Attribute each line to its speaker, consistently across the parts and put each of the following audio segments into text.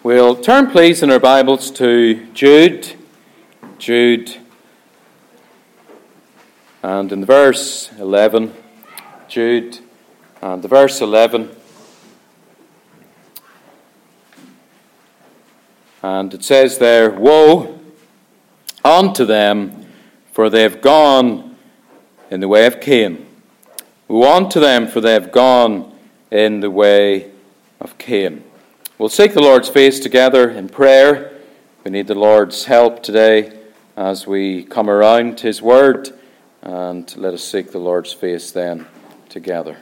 Speaker 1: We'll turn, please, in our Bibles to Jude, and in the verse 11, Jude, and the verse 11, and it says there, "Woe unto them, for they have gone in the way of Cain. Woe unto them, for they have gone in the way of Cain." We'll seek the Lord's face together in prayer. We need the Lord's help today as we come around His Word, and let us seek the Lord's face then together.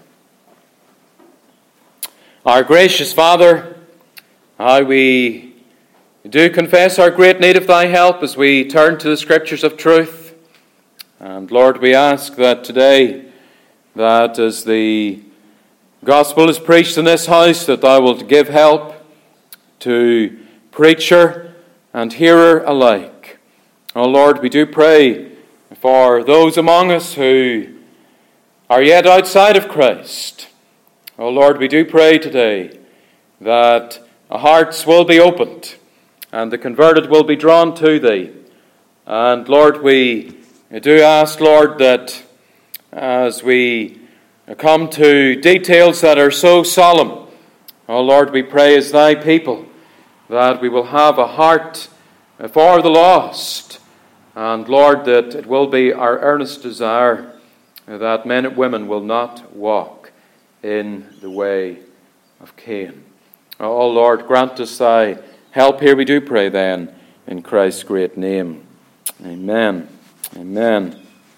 Speaker 1: Our gracious Father, how we do confess our great need of Thy help as we turn to the Scriptures of truth. And Lord, we ask that today, that as the gospel is preached in this house, that Thou wilt give help to preacher and hearer alike. Oh Lord, we do pray for those among us who are yet outside of Christ. Oh Lord, we do pray today that our hearts will be opened and the converted will be drawn to Thee. And Lord, we do ask, Lord, that as we come to details that are so solemn, oh Lord, we pray as Thy people that we will have a heart for the lost. And Lord, that it will be our earnest desire that men and women will not walk in the way of Cain. Oh Lord, grant us Thy help here, we do pray then, in Christ's great name. Amen. Amen.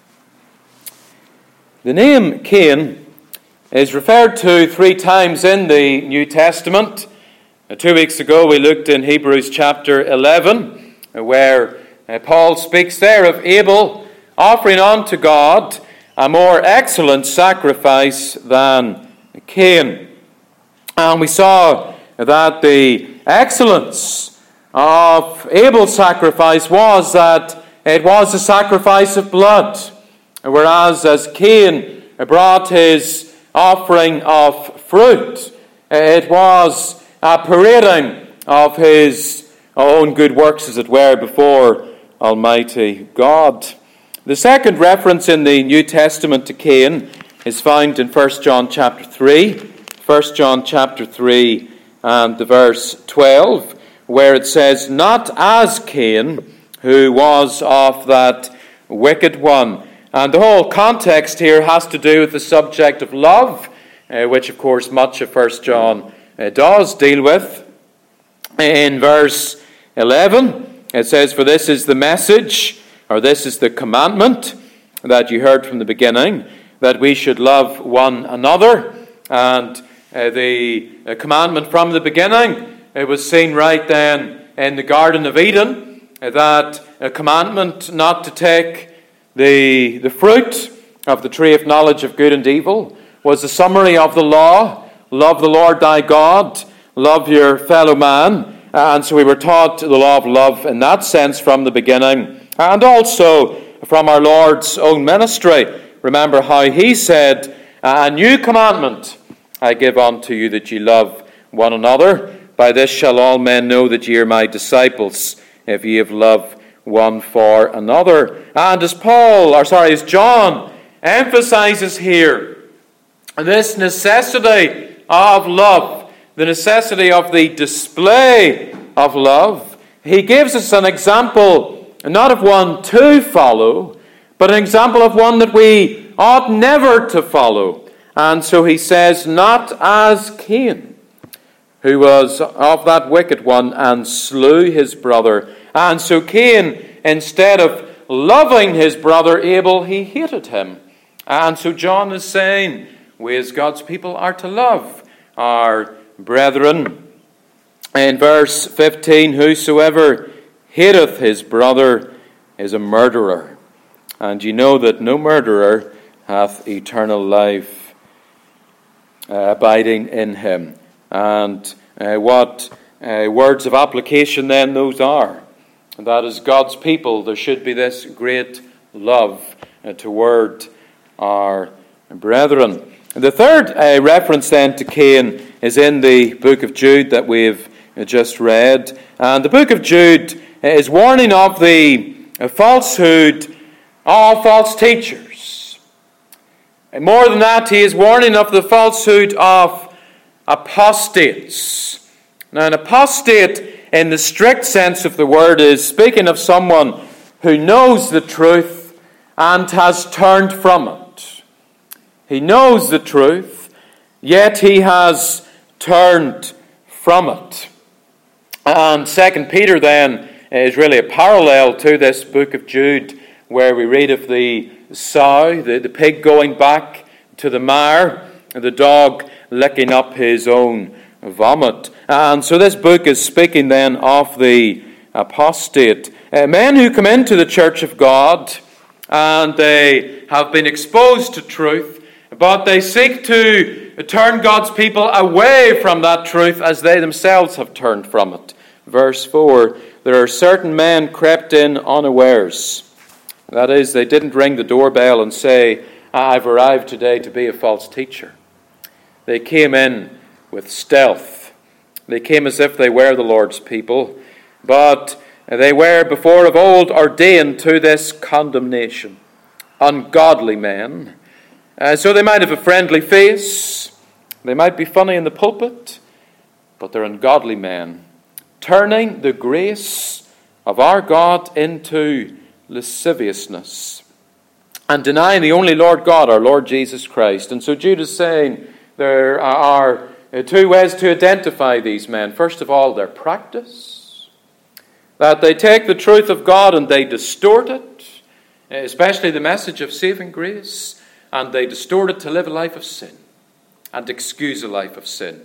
Speaker 1: The name Cain is referred to 3 times in the New Testament. 2 weeks ago we looked in Hebrews chapter 11, where Paul speaks there of Abel offering unto God a more excellent sacrifice than Cain. And we saw that the excellence of Abel's sacrifice was that it was a sacrifice of blood, whereas as Cain brought his offering of fruit, it was a parading of his own good works, as it were, before Almighty God. The second reference in the New Testament to Cain is found in 1 John chapter 3. 1 John chapter 3 and the verse 12, where it says, "Not as Cain, who was of that wicked one." And the whole context here has to do with the subject of love, which of course much of 1 John does deal with. In verse 11, it says, "For this is the message," or this is the commandment that you heard from the beginning, that we should love one another. And the commandment from the beginning, it was seen right then in the Garden of Eden, that a commandment not to take the fruit of the tree of knowledge of good and evil was a summary of the law. Love the Lord thy God, love your fellow man. And so we were taught the law of love in that sense from the beginning. And also from our Lord's own ministry. Remember how He said, "A new commandment I give unto you, that ye love one another. By this shall all men know that ye are my disciples, if ye have love one for another." And as John emphasizes here, this necessity of love, the necessity of the display of love, he gives us an example, not of one to follow, but an example of one that we ought never to follow. And so he says, "Not as Cain, who was of that wicked one, and slew his brother." And so Cain, instead of loving his brother Abel, he hated him. And so John is saying, we as God's people are to love our brethren. In verse 15, "Whosoever hateth his brother is a murderer. And ye know that no murderer hath eternal life abiding in him." And what words of application then those are. That as God's people, there should be this great love toward our brethren. The third reference then to Cain is in the book of Jude that we've just read. And the book of Jude is warning of the falsehood of false teachers. And more than that, he is warning of the falsehood of apostates. Now, an apostate, in the strict sense of the word, is speaking of someone who knows the truth and has turned from it. He knows the truth, yet he has turned from it. And 2 Peter then is really a parallel to this book of Jude, where we read of the sow, the pig going back to the mire, and the dog licking up his own vomit. And so this book is speaking then of the apostate. Men who come into the church of God, and they have been exposed to truth, but they seek to turn God's people away from that truth as they themselves have turned from it. Verse 4, there are certain men crept in unawares. That is, they didn't ring the doorbell and say, I've arrived today to be a false teacher. They came in with stealth. They came as if they were the Lord's people, but they were before of old ordained to this condemnation. Ungodly men. So they might have a friendly face. They might be funny in the pulpit, but they're ungodly men, turning the grace of our God into lasciviousness and denying the only Lord God, our Lord Jesus Christ. And so Jude is saying there are two ways to identify these men. First of all, their practice, that they take the truth of God and they distort it, especially the message of saving grace, and they distort it to live a life of sin and excuse a life of sin.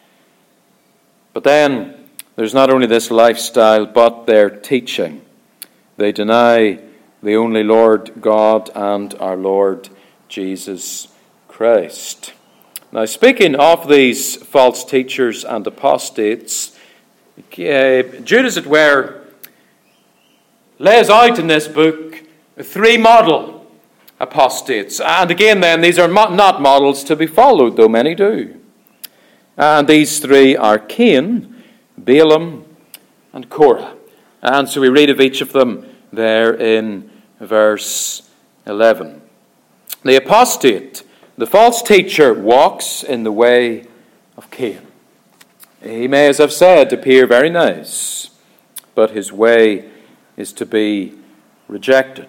Speaker 1: But then there's not only this lifestyle, but their teaching. They deny the only Lord God and our Lord Jesus Christ. Now, speaking of these false teachers and apostates, Jude, as it were, lays out in this book three model apostates. And again then, these are not models to be followed, though many do. And these three are Cain, Balaam, and Korah. And so we read of each of them there in verse 11. The apostate, the false teacher, walks in the way of Cain. He may, as I've said, appear very nice, but his way is to be rejected.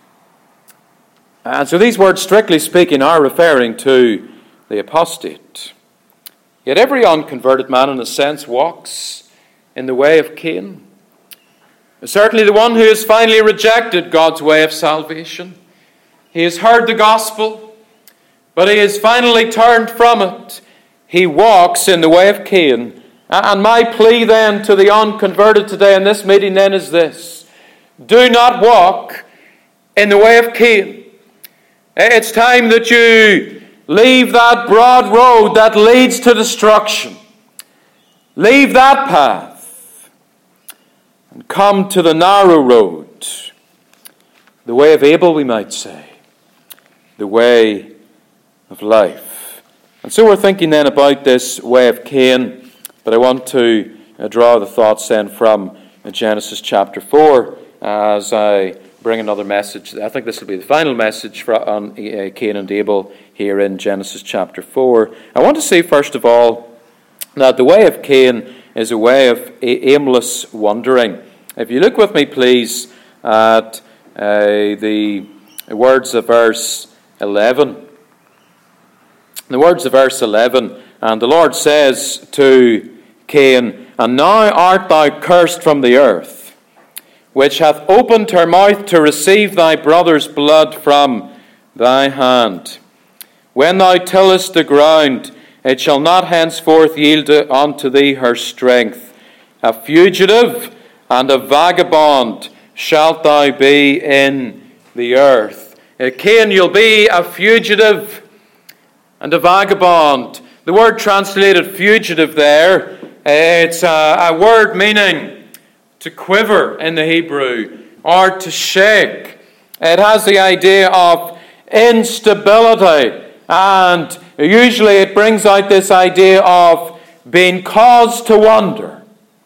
Speaker 1: And so these words, strictly speaking, are referring to the apostate. Yet every unconverted man, in a sense, walks in the way of Cain. Certainly the one who has finally rejected God's way of salvation. He has heard the gospel, but he has finally turned from it. He walks in the way of Cain. And my plea then to the unconverted today in this meeting then is this: do not walk in the way of Cain. It's time that you leave that broad road that leads to destruction. Leave that path and come to the narrow road, the way of Abel, we might say, the way of life. And so we're thinking then about this way of Cain, but I want to draw the thoughts then from Genesis chapter 4 as I bring another message. I think this will be the final message on Cain and Abel here in Genesis chapter 4. I want to say first of all that the way of Cain is a way of aimless wandering. If you look with me, please, at the words of verse 11. The words of verse 11, and the Lord says to Cain, "And now art thou cursed from the earth, which hath opened her mouth to receive thy brother's blood from thy hand. When thou tillest the ground, it shall not henceforth yield unto thee her strength. A fugitive and a vagabond shalt thou be in the earth." Cain, you'll be a fugitive and a vagabond. The word translated fugitive there, it's a word meaning to quiver in the Hebrew, or to shake. It has the idea of instability, and usually it brings out this idea of being caused to wander.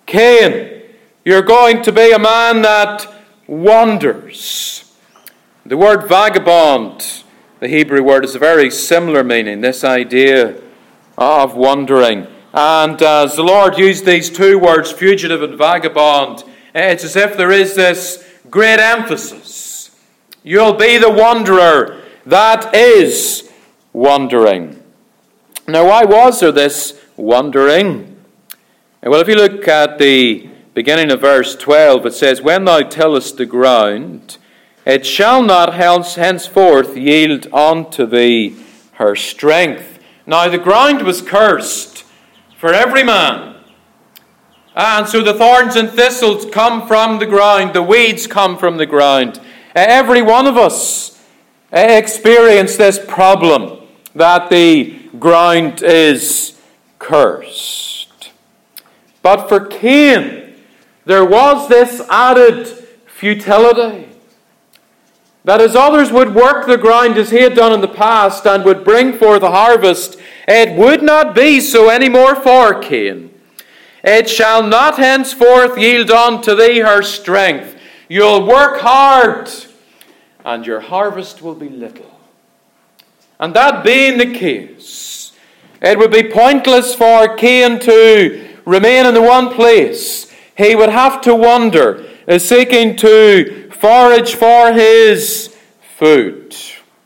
Speaker 1: Cain, you're going to be a man that wanders. The word vagabond, the Hebrew word, is a very similar meaning, this idea of wandering. And as the Lord used these two words, fugitive and vagabond, it's as if there is this great emphasis. You'll be the wanderer that is wandering. Now, why was there this wandering? Well, if you look at the beginning of verse 12, it says, "When thou tillest the ground, it shall not henceforth yield unto thee her strength." Now, the ground was cursed for every man. And so the thorns and thistles come from the ground, the weeds come from the ground. Every one of us experience this problem, that the ground is cursed. But for Cain, there was this added futility, that as others would work the ground as he had done in the past and would bring forth a harvest, it would not be so anymore for Cain. "It shall not henceforth yield unto thee her strength." You'll work hard, and your harvest will be little. And that being the case, it would be pointless for Cain to remain in the one place. He would have to wander, seeking to forage for his food.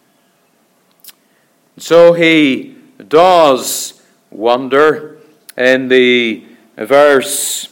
Speaker 1: So he does wander. In the verse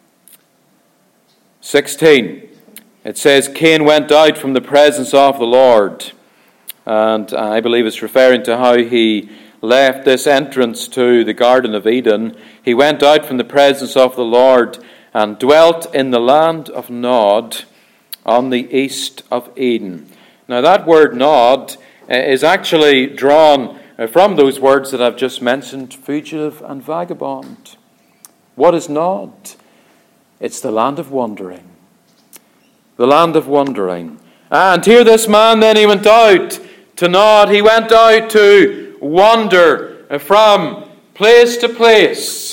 Speaker 1: 16, it says, "Cain went out from the presence of the Lord." And I believe it's referring to how he left this entrance to the Garden of Eden. "He went out from the presence of the Lord and dwelt in the land of Nod on the east of Eden." Now that word Nod is actually drawn from those words that I've just mentioned, fugitive and vagabond. What is Nod? It's the land of wandering. The land of wandering. And here this man then, he went out to Nod. He went out to wander from place to place.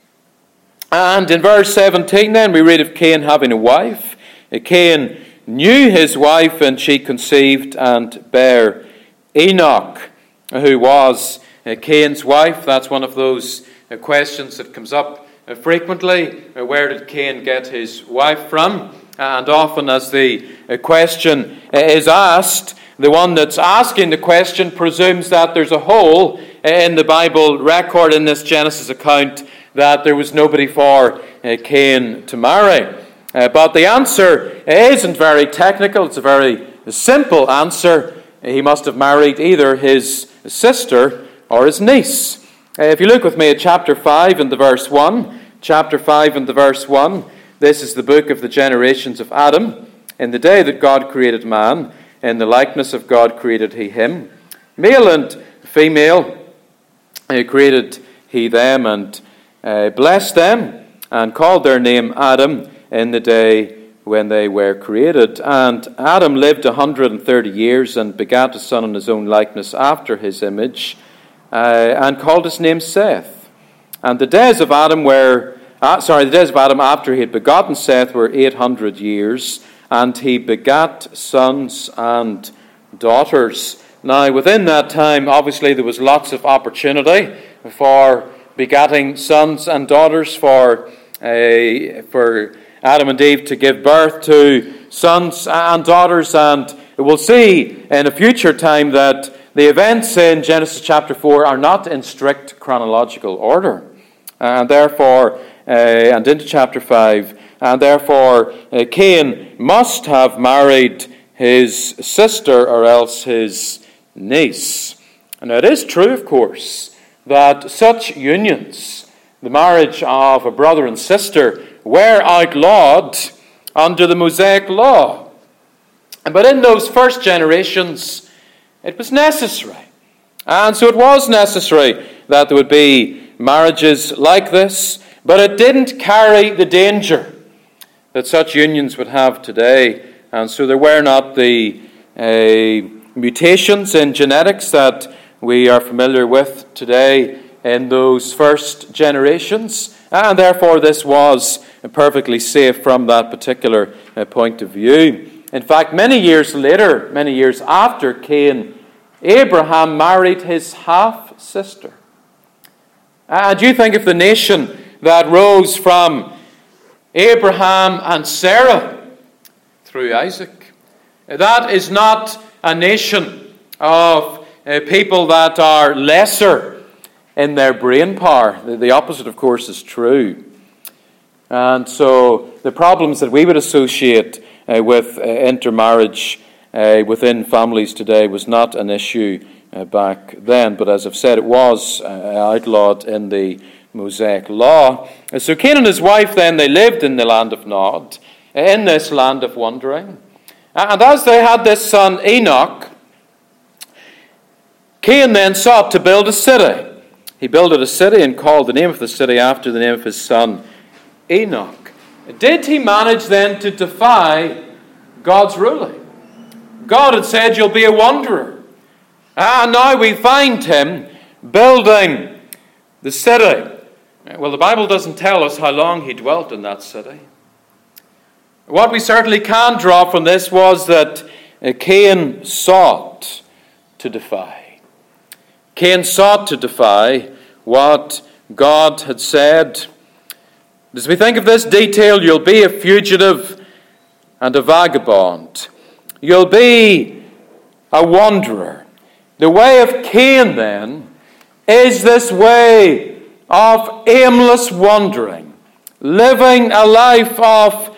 Speaker 1: And in verse 17 then we read of Cain having a wife. Cain knew his wife, and she conceived and bare Enoch, who was Cain's wife. That's one of those questions that comes up frequently. Where did Cain get his wife from? And often as the question is asked, the one that's asking the question presumes that there's a hole in the Bible record in this Genesis account, that there was nobody for Cain to marry. But the answer isn't very technical. It's a very simple answer. He must have married either his sister or his niece. If you look with me at chapter 5 and the verse 1. Chapter 5 and the verse 1. This is the book of the generations of Adam. "In the day that God created man, in the likeness of God created he him. Male and female created he them, and blessed them, and called their name Adam in the day when they were created. And Adam lived 130 years and begat a son in his own likeness after his image, and called his name Seth. And the days of Adam after he had begotten Seth were 800 years, and he begat sons and daughters." Now, within that time, obviously, there was lots of opportunity for begatting sons and daughters, for Adam and Eve to give birth to sons and daughters. And we'll see in a future time that the events in Genesis chapter 4 are not in strict chronological order. And therefore, and into chapter 5, and therefore Cain must have married his sister or else his niece. And it is true, of course, that such unions, the marriage of a brother and sister, were outlawed under the Mosaic law. But in those first generations, it was necessary. And so it was necessary that there would be marriages like this, but it didn't carry the danger that such unions would have today. And so there were not the mutations in genetics that we are familiar with today in those first generations, and therefore this was perfectly safe from that particular point of view. In fact, many years later, many years after Cain, Abraham married his half-sister. And you think of the nation that rose from Abraham and Sarah through Isaac. That is not a nation of people that are lesser in their brain power. The opposite, of course, is true. And so the problems that we would associate with intermarriage within families today was not an issue back then. But as I've said, it was outlawed in the Mosaic law. So Cain and his wife then, they lived in the land of Nod, in this land of wandering. And as they had this son Enoch, Cain then sought to build a city. He builded a city and called the name of the city after the name of his son Enoch. Did he manage then to defy God's ruling? God had said, you'll be a wanderer. And now we find him building the city. Well, the Bible doesn't tell us how long he dwelt in that city. What we certainly can draw from this was that Cain sought to defy. Cain sought to defy what God had said. As we think of this detail, you'll be a fugitive and a vagabond. You'll be a wanderer. The way of Cain, then, is this way of aimless wandering, living a life of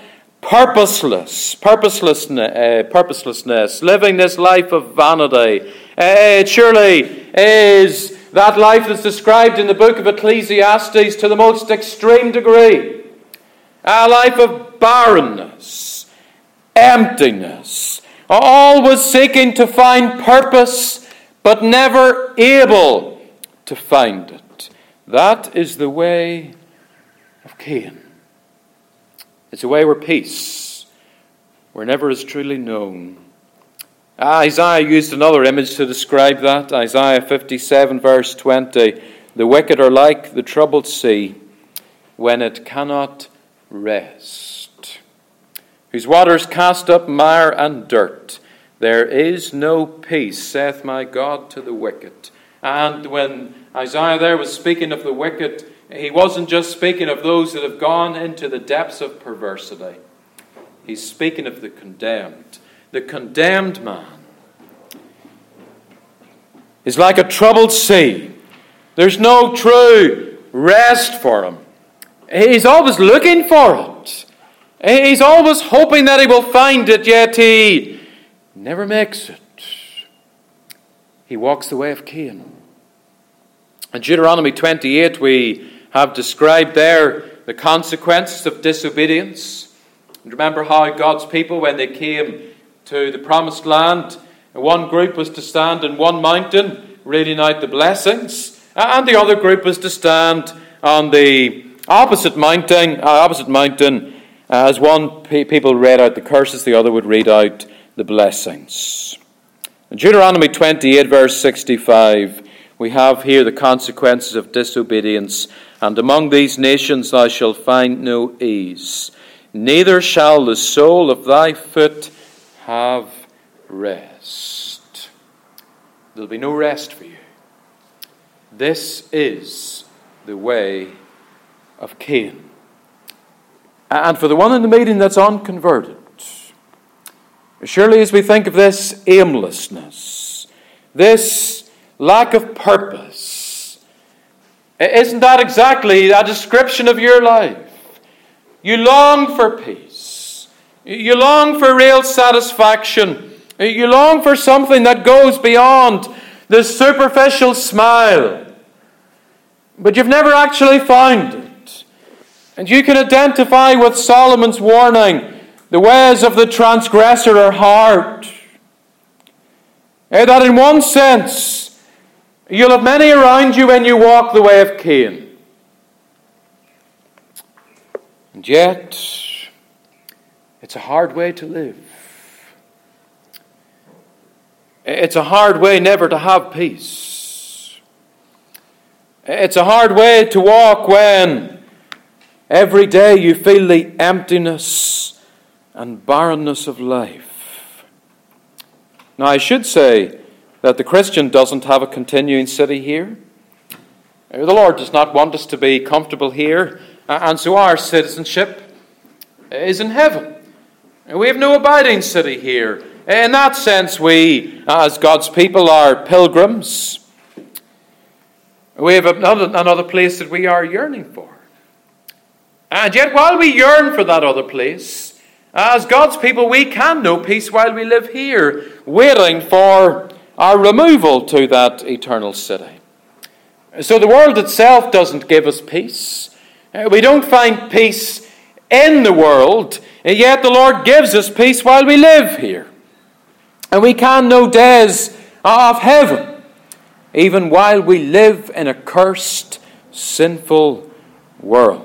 Speaker 1: purposelessness, living this life of vanity. It surely is that life that's described in the book of Ecclesiastes to the most extreme degree. A life of barrenness, emptiness, always seeking to find purpose, but never able to find it. That is the way of Cain. It's a way where peace, where never is truly known. Isaiah used another image to describe that. Isaiah 57 verse 20. The wicked are like the troubled sea when it cannot rest, whose waters cast up mire and dirt. There is no peace, saith my God, to the wicked. And when Isaiah there was speaking of the wicked, he wasn't just speaking of those that have gone into the depths of perversity. He's speaking of the condemned. The condemned man is like a troubled sea. There's no true rest for him. He's always looking for it. He's always hoping that he will find it, yet he never makes it. He walks the way of Cain. In Deuteronomy 28, we have described there the consequences of disobedience. And remember how God's people, when they came to the promised land, one group was to stand in one mountain, reading out the blessings, and the other group was to stand on the opposite mountain, as one people read out the curses, the other would read out the blessings. In Deuteronomy 28, verse 65, we have here the consequences of disobedience. And among these nations thou shalt find no ease, neither shall the sole of thy foot have rest. There'll be no rest for you. This is the way of Cain. And for the one in the meeting that's unconverted, surely as we think of this aimlessness, this lack of purpose, isn't that exactly a description of your life? You long for peace. You long for real satisfaction. You long for something that goes beyond the superficial smile. But you've never actually found it. And you can identify with Solomon's warning, the ways of the transgressor are hard. That in one sense, you'll have many around you when you walk the way of Cain. And yet, it's a hard way to live. It's a hard way never to have peace. It's a hard way to walk when every day you feel the emptiness and barrenness of life. Now, I should say that the Christian doesn't have a continuing city here. The Lord does not want us to be comfortable here, and so our citizenship is in heaven. We have no abiding city here. In that sense, we, as God's people, are pilgrims. We have another place that we are yearning for. And yet, while we yearn for that other place, as God's people, we can know peace while we live here, waiting for our removal to that eternal city. So the world itself doesn't give us peace. We don't find peace in the world, and yet the Lord gives us peace while we live here. And we can know days of heaven, even while we live in a cursed, sinful world.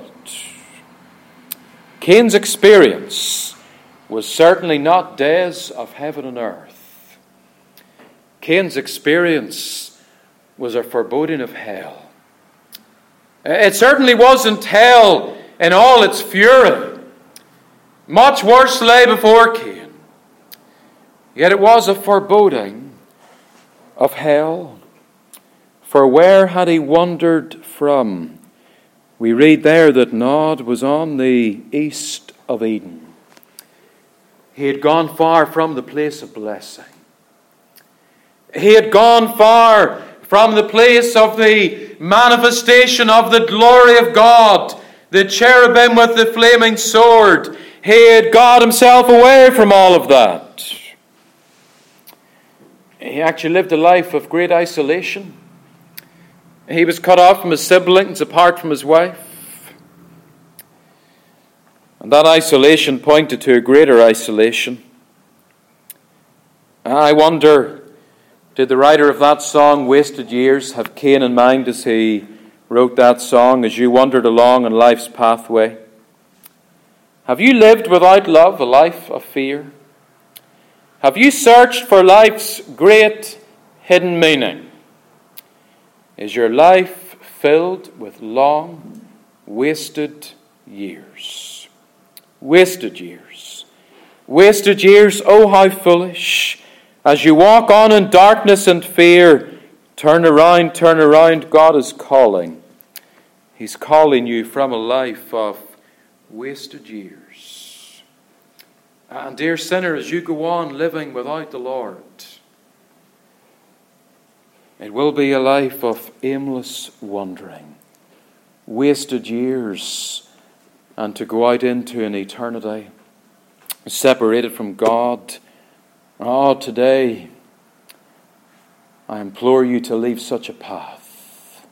Speaker 1: Cain's experience was certainly not days of heaven and earth. Cain's experience was a foreboding of hell. It certainly wasn't hell in all its fury. Much worse lay before Cain. Yet it was a foreboding of hell. For where had he wandered from? We read there that Nod was on the east of Eden. He had gone far from the place of blessing. He had gone far from the place of the manifestation of the glory of God, the cherubim with the flaming sword. He had got himself away from all of that. He actually lived a life of great isolation. He was cut off from his siblings, apart from his wife. And that isolation pointed to a greater isolation. I wonder, did the writer of that song, Wasted Years, have Cain in mind as he wrote that song, as you wandered along on life's pathway? Have you lived without love, a life of fear? Have you searched for life's great hidden meaning? Is your life filled with long, wasted years? Wasted years. Wasted years, oh how foolish. As you walk on in darkness and fear, turn around, God is calling. He's calling you from a life of wasted years. And dear sinner, as you go on living without the Lord, it will be a life of aimless wandering, wasted years, and to go out into an eternity separated from God. Oh, today, I implore you to leave such a path.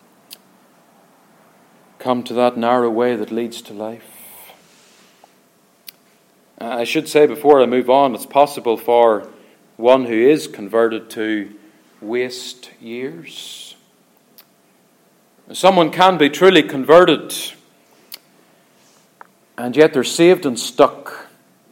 Speaker 1: Come to that narrow way that leads to life. I should say before I move on, it's possible for one who is converted to waste years. Someone can be truly converted, and yet they're saved and stuck.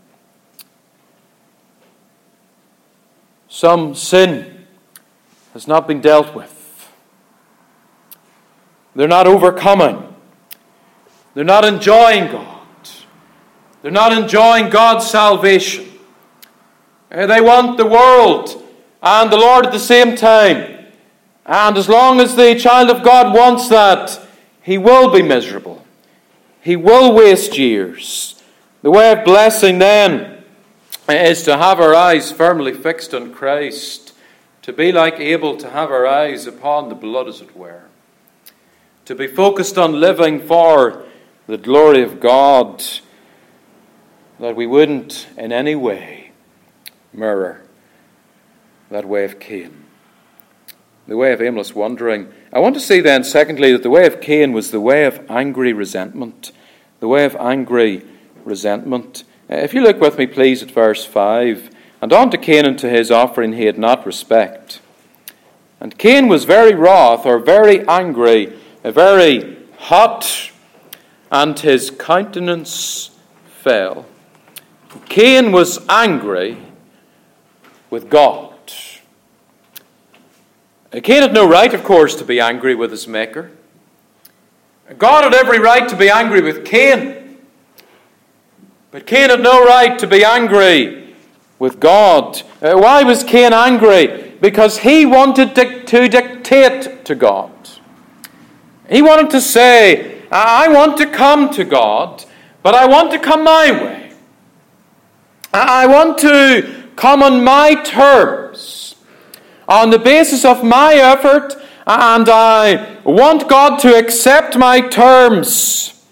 Speaker 1: Some sin has not been dealt with. They're not overcoming. They're not enjoying God. They're not enjoying God's salvation. They want the world and the Lord at the same time. And as long as the child of God wants that, he will be miserable. He will waste years. The way of blessing then is to have our eyes firmly fixed on Christ, to be like Abel, to have our eyes upon the blood, as it were, to be focused on living for the glory of God, that we wouldn't in any way mirror that way of Cain, the way of aimless wandering. I want to see then, secondly, that the way of Cain was the way of angry resentment. The way of angry resentment. If you look with me, please, at verse 5. And unto Cain and to his offering he had not respect. And Cain was very wroth, or very angry, very hot, and his countenance fell. Cain was angry with God. Cain had no right, of course, to be angry with his Maker. God had every right to be angry with Cain. But Cain had no right to be angry with God. Why was Cain angry? Because he wanted to dictate to God. He wanted to say, I want to come to God, but I want to come my way. I want to come on my terms, on the basis of my effort, and I want God to accept my terms.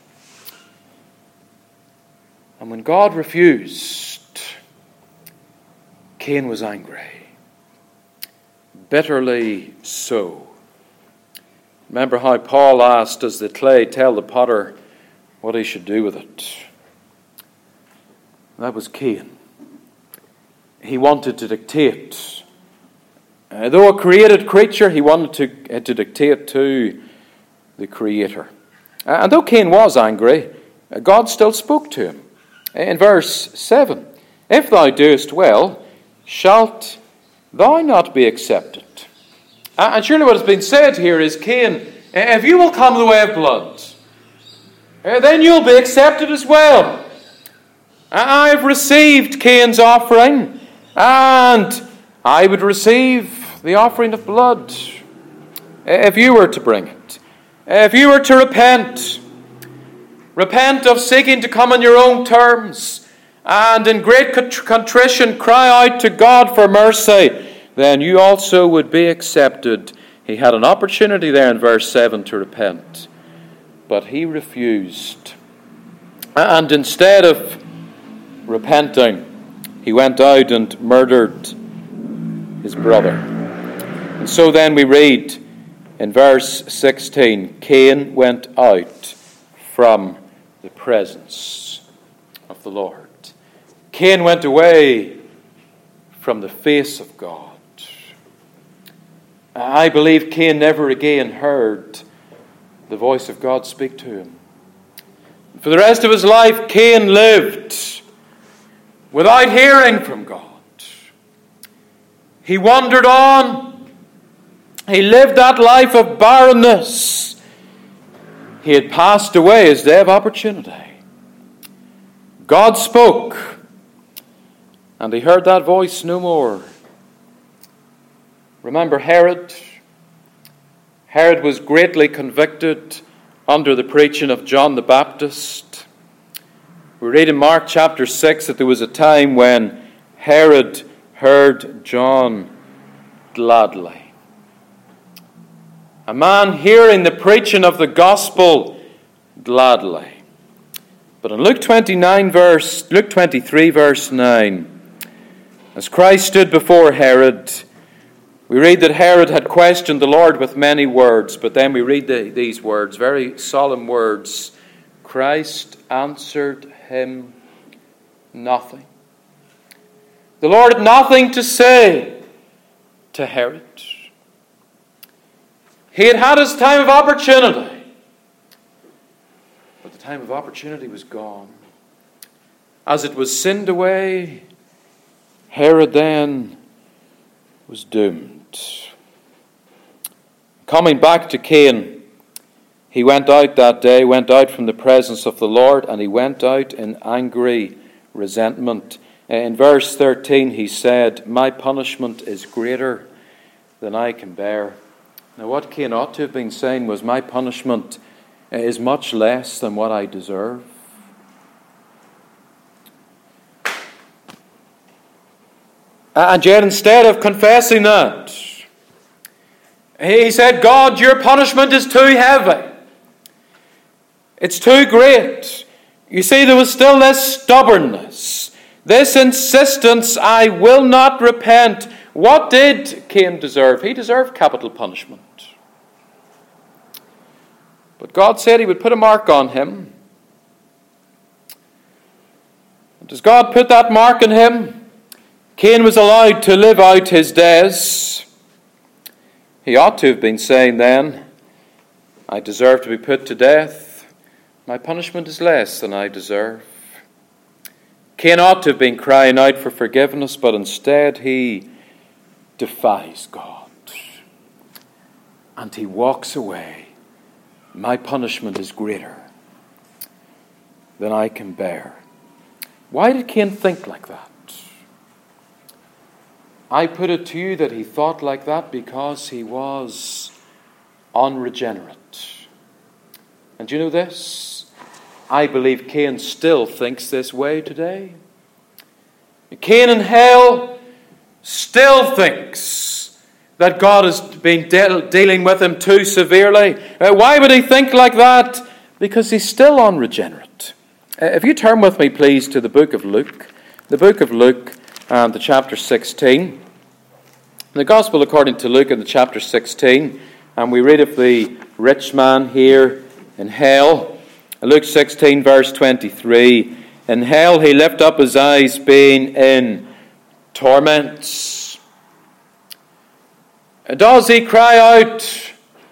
Speaker 1: And when God refused, Cain was angry, bitterly so. Remember how Paul asked, does the clay tell the potter what he should do with it? That was Cain. He wanted to dictate. Though a created creature, he wanted to dictate to the Creator. And though Cain was angry, God still spoke to him. In verse 7, if thou doest well, shalt thou not be accepted? And surely what has been said here is, Cain, if you will come the way of blood, then you'll be accepted as well. I've received Cain's offering, and I would receive the offering of blood if you were to bring it. If you were to repent of seeking to come on your own terms, and in great contrition cry out to God for mercy, then you also would be accepted. He had an opportunity there in verse 7 to repent, but he refused. And instead of repenting, he went out and murdered his brother. And so then we read in verse 16, Cain went out from the presence of the Lord. Cain went away from the face of God. I believe Cain never again heard the voice of God speak to him. For the rest of his life, Cain lived without hearing from God. He wandered on. He lived that life of barrenness. He had passed away his day of opportunity. God spoke, and he heard that voice no more. Remember Herod? Herod was greatly convicted under the preaching of John the Baptist. We read in Mark chapter 6 that there was a time when Herod heard John gladly. A man hearing the preaching of the gospel gladly. But in Luke 23 verse 9, as Christ stood before Herod, we read that Herod had questioned the Lord with many words, but then we read these words, very solemn words. Christ answered him nothing. The Lord had nothing to say to Herod. He had had his time of opportunity, but the time of opportunity was gone. As it was sinned away, Herod then was doomed. Coming back to Cain, he went out that day, went out from the presence of the Lord, and he went out in angry resentment. In verse 13 he said, my punishment is greater than I can bear. Now what Cain ought to have been saying was, my punishment is much less than what I deserve. And yet instead of confessing that, he said, God, your punishment is too heavy. It's too great. You see, there was still this stubbornness, this insistence, I will not repent. What did Cain deserve? He deserved capital punishment. But God said he would put a mark on him. And as God put that mark on him, Cain was allowed to live out his days. He ought to have been saying then, I deserve to be put to death. My punishment is less than I deserve. Cain ought to have been crying out for forgiveness, but instead he defies God. and he walks away. My punishment is greater than I can bear. Why did Cain think like that? I put it to you that he thought like that because he was unregenerate. And do you know this? I believe Cain still thinks this way today. Cain in hell still thinks that God has been dealing with him too severely. Why would he think like that? Because he's still unregenerate. If you turn with me, please, to the book of Luke and the chapter 16. The Gospel according to Luke in the chapter 16, and we read of the rich man here in hell. Luke 16, verse 23. In hell he lift up his eyes, being in torments. Does he cry out,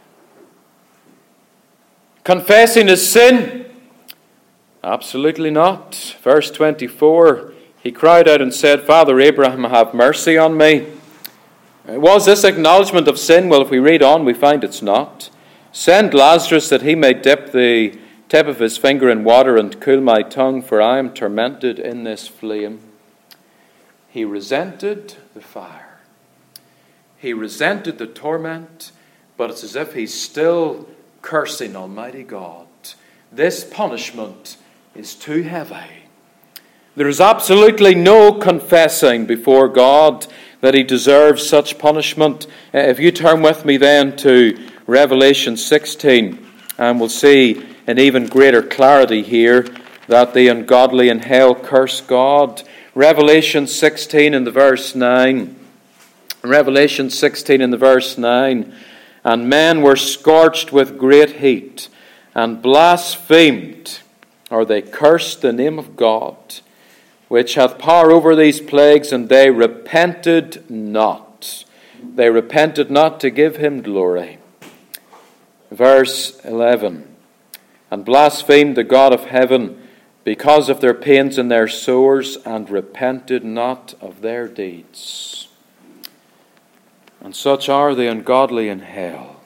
Speaker 1: confessing his sin? Absolutely not. Verse 24, he cried out and said, Father Abraham, have mercy on me. Was this acknowledgement of sin? Well, if we read on, we find it's not. Send Lazarus that he may dip the tip of his finger in water and cool my tongue, for I am tormented in this flame. He resented the fire. He resented the torment, but it's as if he's still cursing Almighty God. This punishment is too heavy. There is absolutely no confessing before God that he deserves such punishment. If you turn with me then to Revelation 16, and we'll see in even greater clarity here that the ungodly in hell curse God. Revelation 16 in the verse 9. Revelation 16 in the verse 9. And men were scorched with great heat, and blasphemed, or they cursed the name of God, which hath power over these plagues, and they repented not. They repented not to give him glory. Verse 11. And blasphemed the God of heaven because of their pains and their sores, and repented not of their deeds. And such are the ungodly in hell.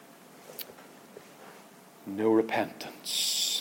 Speaker 1: No repentance.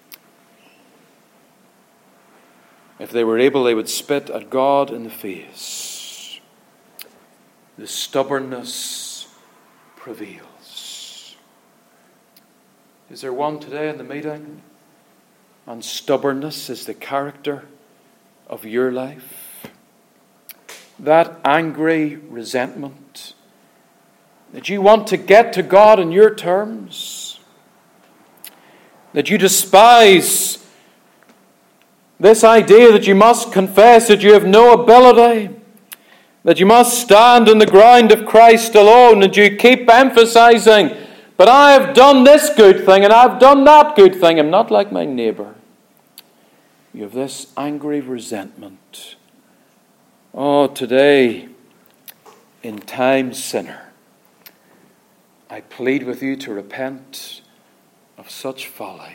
Speaker 1: If they were able, they would spit at God in the face. The stubbornness prevails. Is there one today in the meeting? And stubbornness is the character of your life. That angry resentment that you want to get to God in your terms. That you despise this idea that you must confess that you have no ability, that you must stand on the ground of Christ alone, and you keep emphasizing, but I have done this good thing and I've done that good thing. I'm not like my neighbor. You have this angry resentment. Oh, today, in time, sinner, I plead with you to repent of such folly.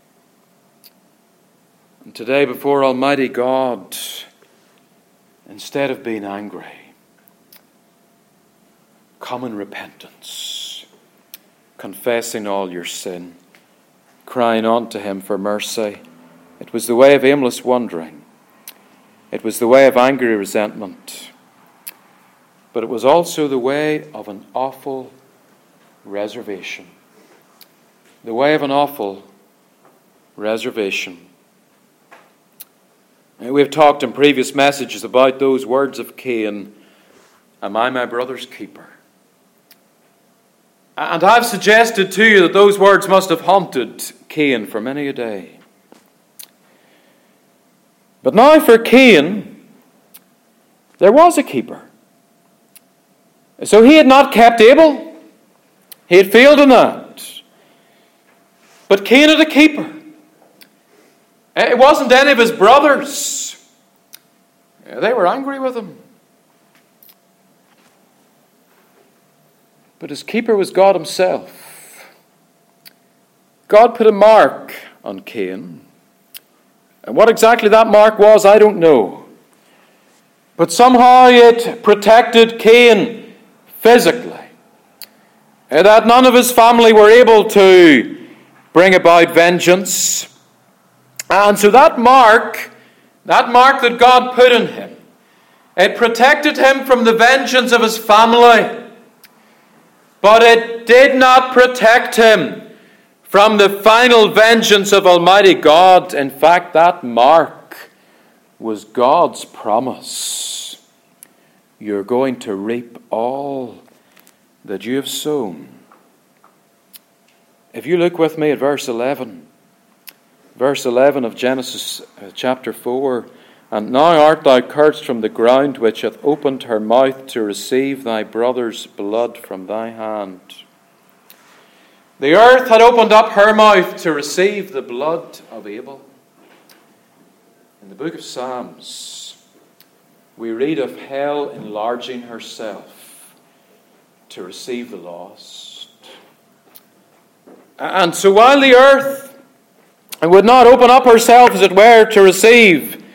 Speaker 1: And today, before Almighty God, instead of being angry, come in repentance, confessing all your sin, crying unto him for mercy. It was the way of aimless wandering. It was the way of angry resentment. But it was also the way of an awful reservation. The way of an awful reservation. We've talked in previous messages about those words of Cain, am I my brother's keeper? And I've suggested to you that those words must have haunted Cain for many a day. But now for Cain, there was a keeper. So he had not kept Abel. He had failed in that. But Cain had a keeper. It wasn't any of his brothers. They were angry with him. But his keeper was God himself. God put a mark on Cain. And what exactly that mark was, I don't know. But somehow it protected Cain physically. that none of his family were able to bring about vengeance. And so that mark that God put in him, it protected him from the vengeance of his family. But it did not protect him from the final vengeance of Almighty God. In fact, that mark was God's promise. You're going to reap all that you have sown. If you look with me at verse 11 of Genesis chapter 4, "And now art thou cursed from the ground which hath opened her mouth to receive thy brother's blood from thy hand." The earth had opened up her mouth to receive the blood of Abel. In the book of Psalms, we read of hell enlarging herself to receive the lost. And so while the earth would not open up herself, as it were, to receive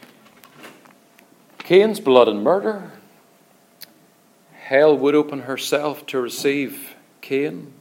Speaker 1: Cain's blood and murder, hell would open herself to receive Cain.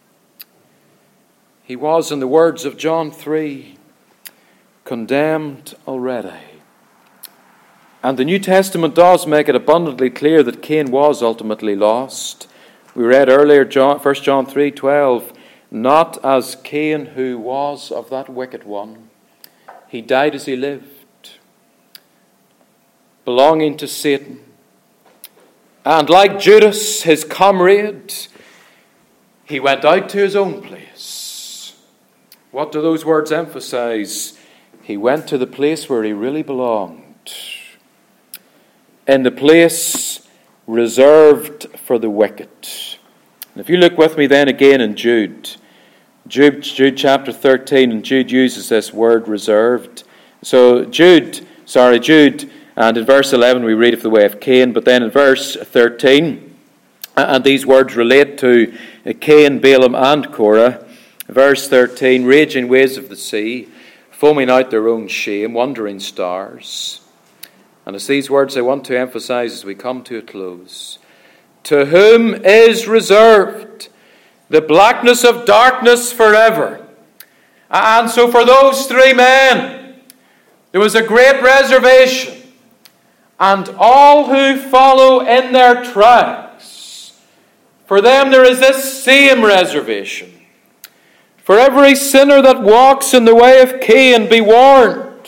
Speaker 1: He was, in the words of John 3, condemned already. And the New Testament does make it abundantly clear that Cain was ultimately lost. We read earlier, 1 John 3:12, "Not as Cain, who was of that wicked one. He died as he lived, belonging to Satan. And like Judas, his comrade, he went out to his own place." What do those words emphasize? He went to the place where he really belonged. In the place reserved for the wicked. And if you look with me then again in Jude chapter 13, and Jude uses this word reserved. So Jude, and in verse 11 we read of the way of Cain, but then in verse 13, and these words relate to Cain, Balaam, and Korah. Verse 13, "Raging waves of the sea, foaming out their own shame, wandering stars." And it's these words I want to emphasize as we come to a close. "To whom is reserved the blackness of darkness forever." And so for those three men, there was a great reservation. And all who follow in their tracks, for them there is this same reservation. "For every sinner that walks in the way of Cain, be warned.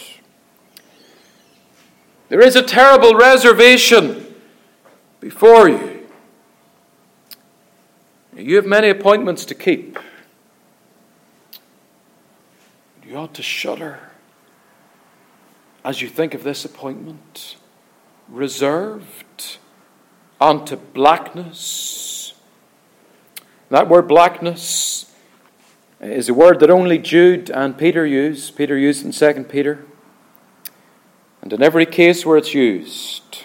Speaker 1: There is a terrible reservation before you. You have many appointments to keep. You ought to shudder as you think of this appointment, reserved unto blackness." That word blackness is a word that only Jude and Peter use. Peter used it in 2 Peter. And in every case where it's used,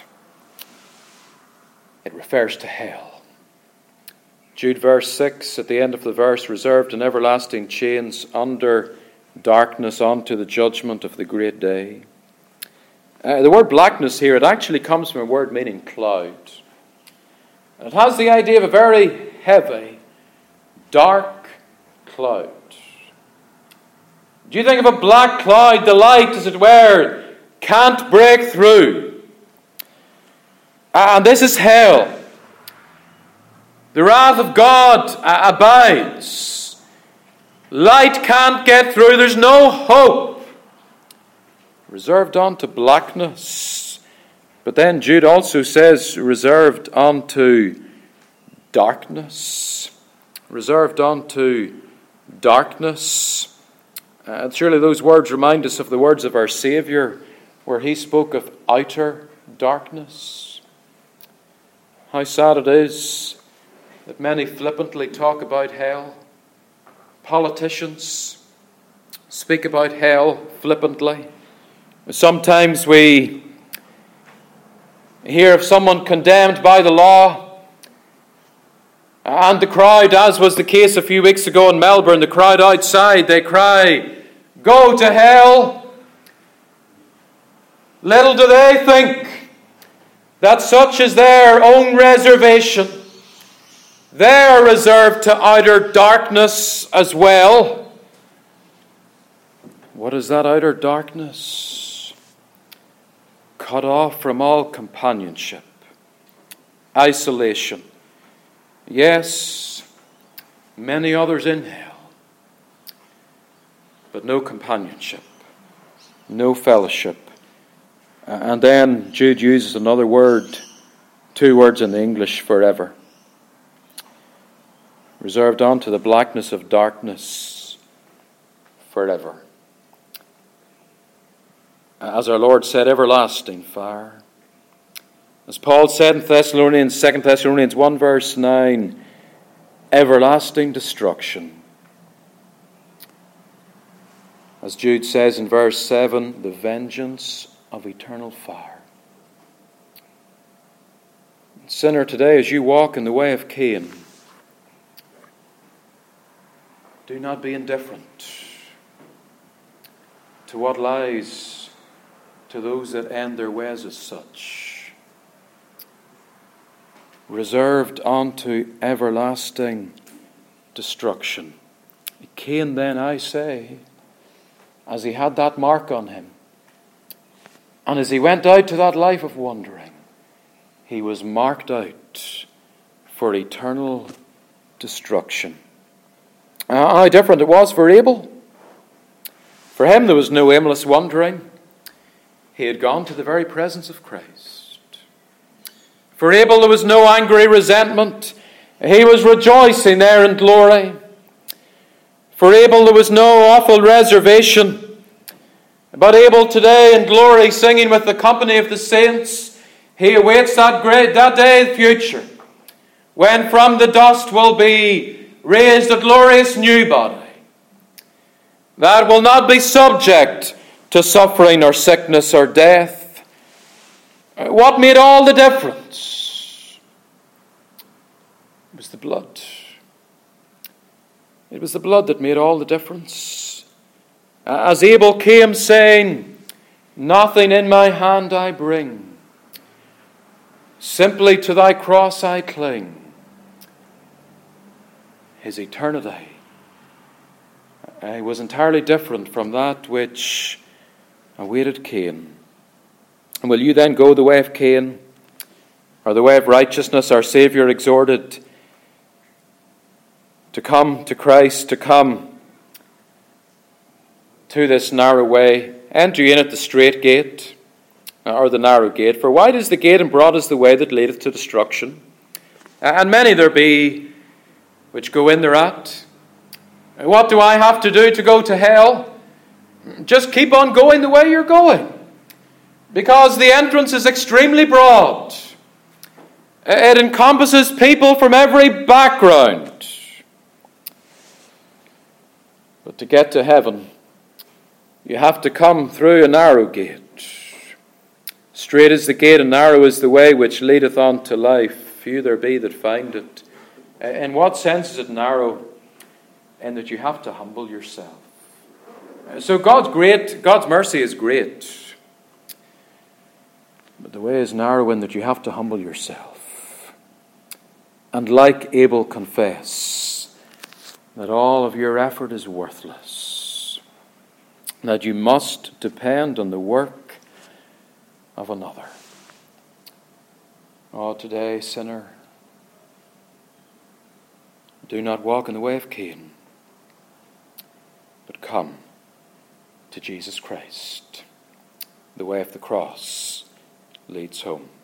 Speaker 1: it refers to hell. Jude verse 6, at the end of the verse, "Reserved in everlasting chains under darkness unto the judgment of the great day." The word blackness here, it actually comes from a word meaning cloud. And it has the idea of a very heavy, dark cloud. Do you think of a black cloud, the light, as it were, can't break through? And this is hell. The wrath of God abides. Light can't get through. There's no hope. Reserved unto blackness. But then Jude also says reserved unto darkness. Reserved unto darkness. Surely those words remind us of the words of our Saviour, where he spoke of outer darkness. How sad it is that many flippantly talk about hell. Politicians speak about hell flippantly. Sometimes we hear of someone condemned by the law, and the crowd, as was the case a few weeks ago in Melbourne, the crowd outside, they cry, "Go to hell." Little do they think that such is their own reservation, They are reserved to outer darkness as well. What is that outer darkness? Cut off from all companionship, isolation. Yes, many others in hell, but no companionship, no fellowship. And then Jude uses another word, two words in the English, forever. Reserved unto the blackness of darkness forever. As our Lord said, everlasting fire. As Paul said in 2 Thessalonians 1 verse 9, everlasting destruction. As Jude says in verse 7, the vengeance of eternal fire. Sinner, today as you walk in the way of Cain, do not be indifferent to what lies to those that end their ways as such. Reserved unto everlasting destruction. Cain then, I say, as he had that mark on him, and as he went out to that life of wandering, he was marked out for eternal destruction. How different it was for Abel. For him there was no aimless wandering. He had gone to the very presence of Christ. For Abel there was no angry resentment. He was rejoicing there in glory. For Abel there was no awful reservation. But Abel today in glory, singing with the company of the saints, he awaits that day of the future, when from the dust will be raised a glorious new body that will not be subject to suffering or sickness or death. What made all the difference? It was the blood. It was the blood that made all the difference. As Abel came saying, nothing in my hand I bring, simply to thy cross I cling. His eternity was entirely different from that which awaited Cain. And will you then go the way of Cain, or the way of righteousness? Our Saviour exhorted to come to Christ, to come to this narrow way. Enter in at the strait gate, or the narrow gate. For wide is the gate, and broad is the way that leadeth to destruction. And many there be which go in thereat. What do I have to do to go to hell? Just keep on going the way you're going, because the entrance is extremely broad. It encompasses people from every background. But to get to heaven, you have to come through a narrow gate. Strait is the gate, and narrow is the way which leadeth on to life. Few there be that find it. In what sense is it narrow? In that you have to humble yourself. So God's mercy is great. But the way is narrow in that you have to humble yourself. And like Abel, confess that all of your effort is worthless. That you must depend on the work of another. Oh, today, sinner, do not walk in the way of Cain, but come to Jesus Christ. The way of the cross leads home.